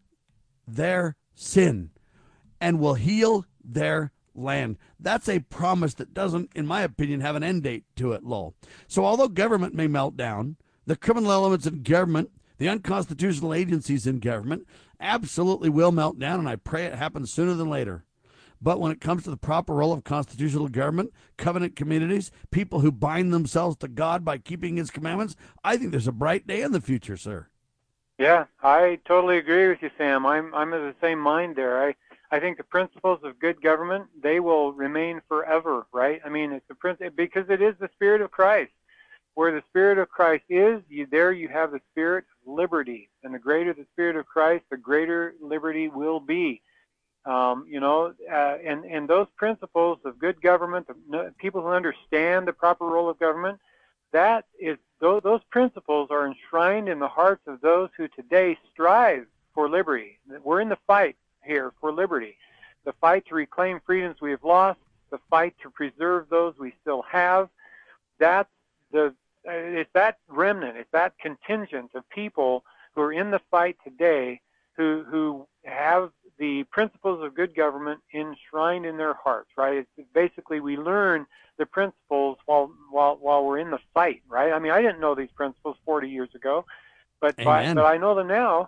their sin and will heal their land. That's a promise that doesn't, in my opinion, have an end date to it, Lowell. So although government may melt down, the criminal elements in government, the unconstitutional agencies in government absolutely will melt down, and I pray it happens sooner than later. But when it comes to the proper role of constitutional government, covenant communities, people who bind themselves to God by keeping his commandments, I think there's a bright day in the future, sir. Yeah, I totally agree with you, Sam. I'm I'm of the same mind there. I, I think the principles of good government, they will remain forever, right? I mean, it's the principle because it is the Spirit of Christ. Where the Spirit of Christ is, you, there you have the Spirit of liberty. And the greater the Spirit of Christ, the greater liberty will be. Um, you know, uh, and, and those principles of good government, the people who understand the proper role of government, that is, those, those principles are enshrined in the hearts of those who today strive for liberty. We're in the fight here for liberty. The fight to reclaim freedoms we have lost, the fight to preserve those we still have. That's the, it's that remnant, it's that contingent of people who are in the fight today who, who have the principles of good government enshrined in their hearts, right? It's basically we learn the principles while while while we're in the fight, right? I mean, I didn't know these principles forty years ago, but by, but I know them now.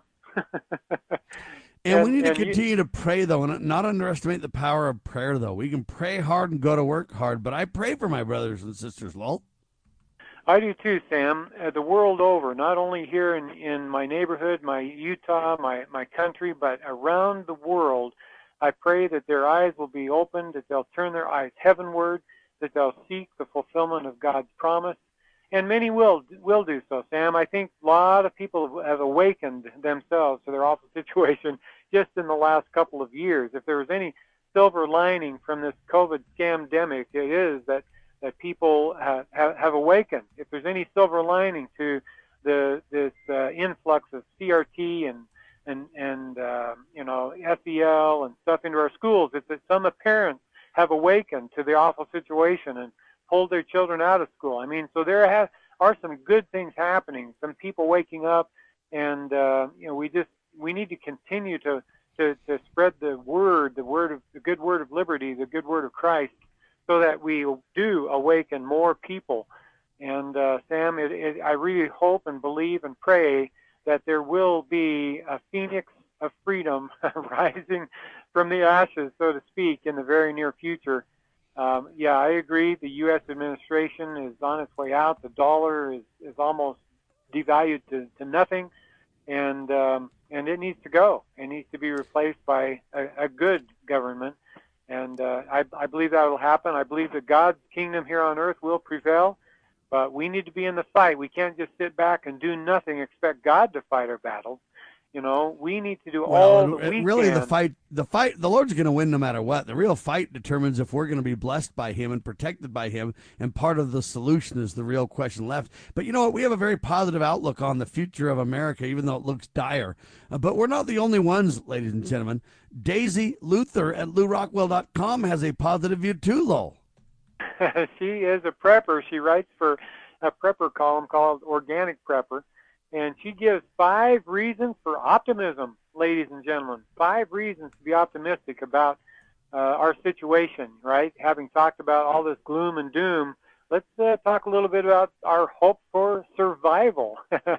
and, and we need and to continue you, to pray, though, and not underestimate the power of prayer, though. We can pray hard and go to work hard, but I pray for my brothers and sisters, Lowell. I do too, Sam. Uh, the world over, not only here in, in my neighborhood, my Utah, my, my country, but around the world, I pray that their eyes will be opened, that they'll turn their eyes heavenward, that they'll seek the fulfillment of God's promise, and many will will do so, Sam. I think a lot of people have awakened themselves to their awful situation just in the last couple of years. If there was any silver lining from this COVID scamdemic, it is that that people have, have, have awakened. If there's any silver lining to the this uh, influx of C R T and and and uh, you know S E L and stuff into our schools, it's that some parents have awakened to the awful situation and pulled their children out of school. I mean, so there have, are some good things happening. Some people waking up, and uh, you know, we just we need to continue to, to to spread the word, the word of the good word of liberty, the good word of Christ, so that we do awaken more people. And uh, Sam, it, it, I really hope and believe and pray that there will be a phoenix of freedom rising from the ashes, so to speak, in the very near future. Um, yeah, I agree. The U S administration is on its way out. The dollar is, is almost devalued to, to nothing, and um, and it needs to go. It needs to be replaced by a, a good government, and uh, I, I believe that will happen. I believe that God's kingdom here on earth will prevail, but we need to be in the fight. We can't just sit back and do nothing, expect God to fight our battles. You know, we need to do well, all it, that we really can. the fight, the fight, the Lord's going to win no matter what. The real fight determines if we're going to be blessed by Him and protected by Him, and part of the solution is the real question left. But you know what? We have a very positive outlook on the future of America, even though it looks dire. Uh, but we're not the only ones, ladies and gentlemen. Daisy Luther at Lou Rockwell dot com has a positive view too, Lowell. She is a prepper. She writes for a prepper column called Organic Prepper. And she gives five reasons for optimism, ladies and gentlemen. Five reasons to be optimistic about uh, our situation, right? Having talked about all this gloom and doom, let's uh, talk a little bit about our hope for survival.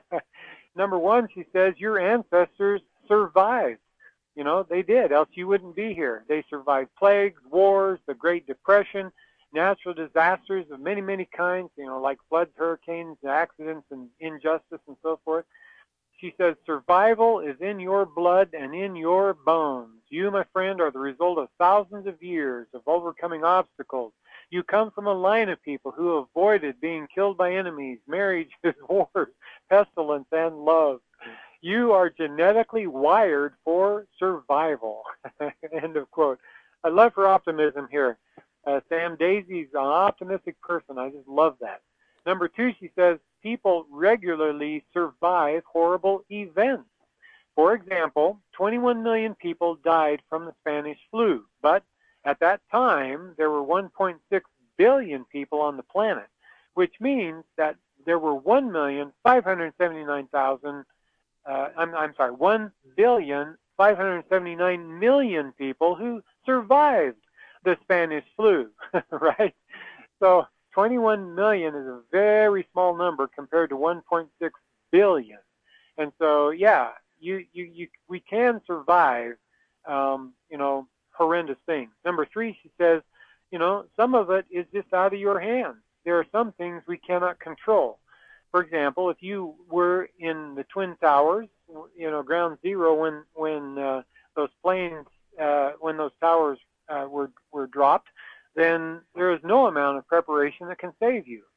Number one, she says, your ancestors survived. You know, they did, else you wouldn't be here. They survived plagues, wars, the Great Depression, natural disasters of many, many kinds, you know, like floods, hurricanes, accidents, and injustice, and so forth. She says, survival is in your blood and in your bones. You, my friend, are the result of thousands of years of overcoming obstacles. You come from a line of people who avoided being killed by enemies, marriages, wars, pestilence, and love. You are genetically wired for survival. End of quote. I love her optimism here. Uh, Sam, Daisy's an optimistic person. I just love that. Number two, she says, people regularly survive horrible events. For example, twenty-one million people died from the Spanish flu, but at that time, there were one point six billion people on the planet, which means that there were one million five hundred seventy-nine thousand, uh, I'm, I'm sorry, one billion five hundred seventy-nine million people who survived the Spanish flu, right? So twenty-one million is a very small number compared to one point six billion. And so, yeah, you, you, you, we can survive, um, you know, horrendous things. Number three, she says, you know, some of it is just out of your hands. There are some things we cannot control. For example, if you were in the Twin Towers, you know, ground zero when, when uh, those planes, uh, when those towers Uh, were were dropped, then there is no amount of preparation that can save you.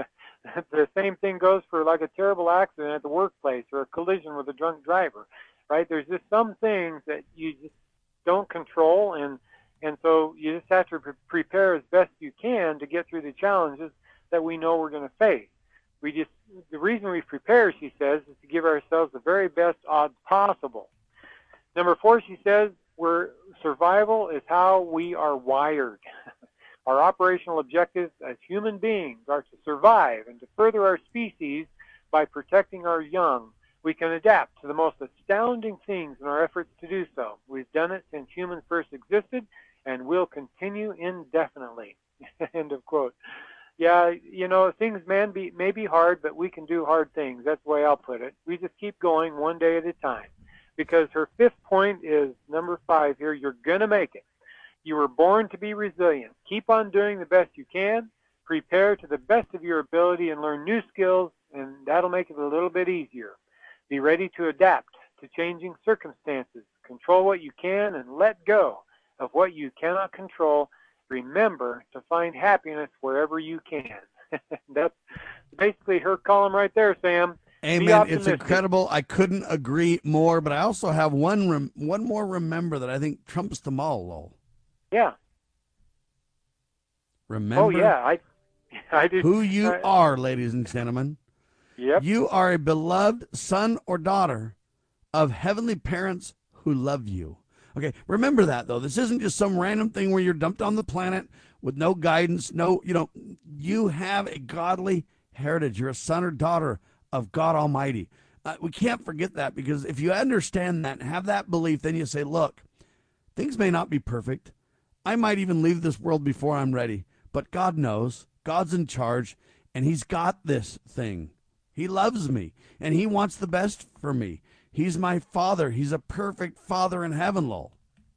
The same thing goes for like a terrible accident at the workplace or a collision with a drunk driver, right? There's just some things that you just don't control, and and so you just have to pre- prepare as best you can to get through the challenges that we know we're going to face. We just the reason we prepare, she says, is to give ourselves the very best odds possible. Number four, she says, where survival is how we are wired. Our operational objectives as human beings are to survive and to further our species by protecting our young. We can adapt to the most astounding things in our efforts to do so. We've done it since humans first existed and will continue indefinitely. End of quote. Yeah, you know, things may be, may be hard, but we can do hard things. That's the way I'll put it. We just keep going one day at a time. Because her fifth point is number five here, you're going to make it. You were born to be resilient. Keep on doing the best you can. Prepare to the best of your ability and learn new skills, and that'll make it a little bit easier. Be ready to adapt to changing circumstances. Control what you can and let go of what you cannot control. Remember to find happiness wherever you can. That's basically her column right there, Sam. Amen. It's incredible. I couldn't agree more. But I also have one rem- one more remember that I think trumps them all, Lowell. Yeah. Remember? Oh, yeah. I, I do. Who you uh, are, ladies and gentlemen. Yep. You are a beloved son or daughter of heavenly parents who love you. Okay, remember that, though. This isn't just some random thing where you're dumped on the planet with no guidance. No, you know, you have a godly heritage. You're a son or daughter of God Almighty. Uh, we can't forget that, because if you understand that and have that belief, then you say, look, things may not be perfect. I might even leave this world before I'm ready, but God knows. God's in charge, and he's got this thing. He loves me, and he wants the best for me. He's my father. He's a perfect father in heaven, Lowell.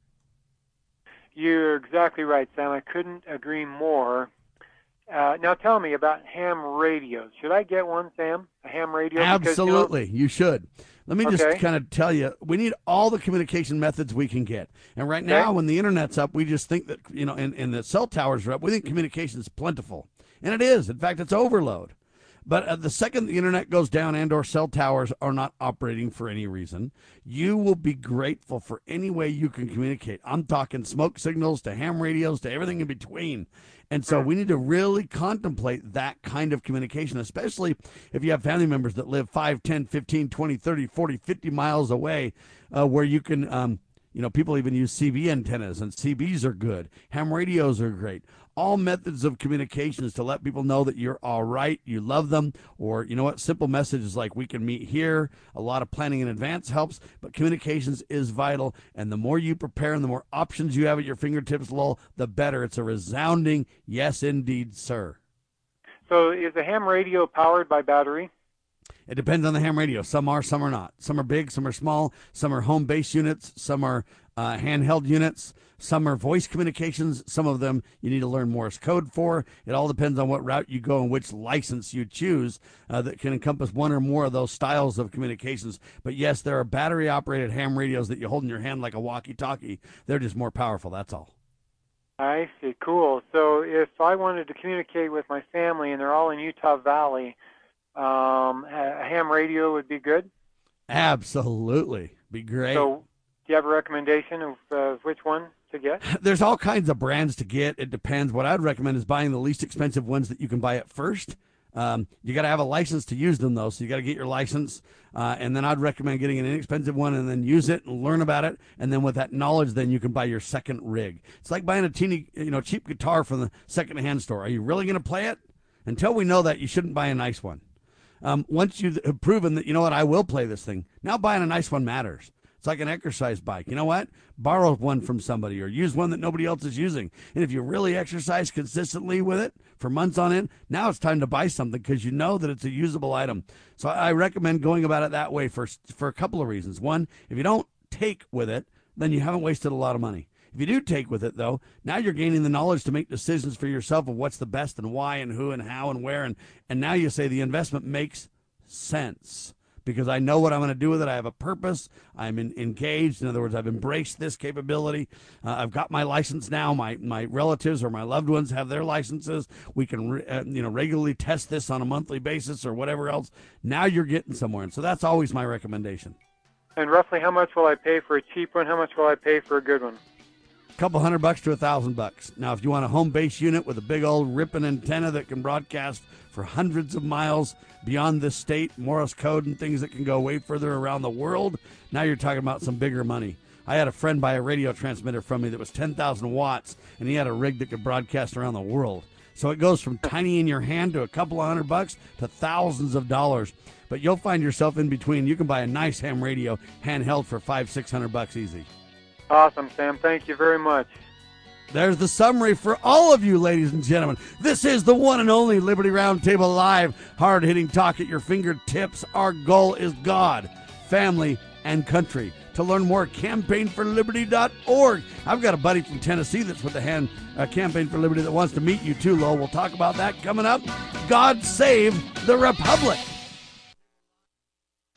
You're exactly right, Sam. I couldn't agree more. Uh, now tell me about ham radios. Should I get one, Sam? A ham radio? Absolutely. Because, you know, you should. Let me just Okay. kind of tell you, we need all the communication methods we can get. And right now, Okay. when the internet's up, we just think that, you know, and, and the cell towers are up, we think communication is plentiful. And it is. In fact, it's overload. But uh, the second the internet goes down and or cell towers are not operating for any reason, you will be grateful for any way you can communicate. I'm talking smoke signals to ham radios to everything in between. And so we need to really contemplate that kind of communication, especially if you have family members that live five, ten, fifteen, twenty, thirty, forty, fifty miles away, uh, where you can, um, you know, people even use C B antennas, and C Bs are good. Ham radios are great. All methods of communications to let people know that you're all right, you love them, or, you know what, simple messages like we can meet here. A lot of planning in advance helps, but communications is vital, and the more you prepare and the more options you have at your fingertips, Lowell, the better. It's a resounding yes, indeed, sir. So is the ham radio powered by battery? It depends on the ham radio. Some are, some are not. Some are big, some are small, some are home base units, some are uh, handheld units, some are voice communications. Some of them you need to learn Morse code for. It all depends on what route you go and which license you choose uh, that can encompass one or more of those styles of communications. But yes, there are battery-operated ham radios that you hold in your hand like a walkie-talkie. They're just more powerful, that's all. I see. Cool. So if I wanted to communicate with my family and they're all in Utah Valley, um, a ham radio would be good? Absolutely. Be great. So do you have a recommendation of uh, which one to get? There's all kinds of brands to get. It depends. What I'd recommend is buying the least expensive ones that you can buy at first. Um, you got to have a license to use them, though, so you got to get your license. Uh, and then I'd recommend getting an inexpensive one and then use it and learn about it. And then with that knowledge, then you can buy your second rig. It's like buying a teeny, you know, cheap guitar from the secondhand store. Are you really going to play it? Until we know that, you shouldn't buy a nice one. Um, once you've proven that, you know what, I will play this thing, now buying a nice one matters. It's like an exercise bike. You know what? Borrow one from somebody or use one that nobody else is using. And if you really exercise consistently with it for months on end, now it's time to buy something because you know that it's a usable item. So I recommend going about it that way for, for a couple of reasons. One, if you don't take with it, then you haven't wasted a lot of money. If you do take with it, though, now you're gaining the knowledge to make decisions for yourself of what's the best and why and who and how and where. And, and now you say the investment makes sense because I know what I'm going to do with it. I have a purpose. I'm in, engaged. In other words, I've embraced this capability. Uh, I've got my license now. My my relatives or my loved ones have their licenses. We can re, uh, you know regularly test this on a monthly basis or whatever else. Now you're getting somewhere. And so that's always my recommendation. And roughly how much will I pay for a cheap one? How much will I pay for a good one? Couple hundred bucks to a thousand bucks. Now, if you want a home base unit with a big old ripping antenna that can broadcast for hundreds of miles beyond this state, Morse code and things that can go way further around the world, now you're talking about some bigger money. I had a friend buy a radio transmitter from me that was ten thousand watts, and he had a rig that could broadcast around the world. So it goes from tiny in your hand to a couple of hundred bucks to thousands of dollars. But you'll find yourself in between. You can buy a nice ham radio handheld for five, six hundred bucks easy. Awesome, Sam. Thank you very much. There's the summary for all of you, ladies and gentlemen. This is the one and only Liberty Roundtable Live. Hard-hitting talk at your fingertips. Our goal is God, family, and country. To learn more, campaign for liberty dot org. I've got a buddy from Tennessee that's with the hand uh, Campaign for Liberty that wants to meet you too, Lowell. We'll talk about that coming up. God save the Republic.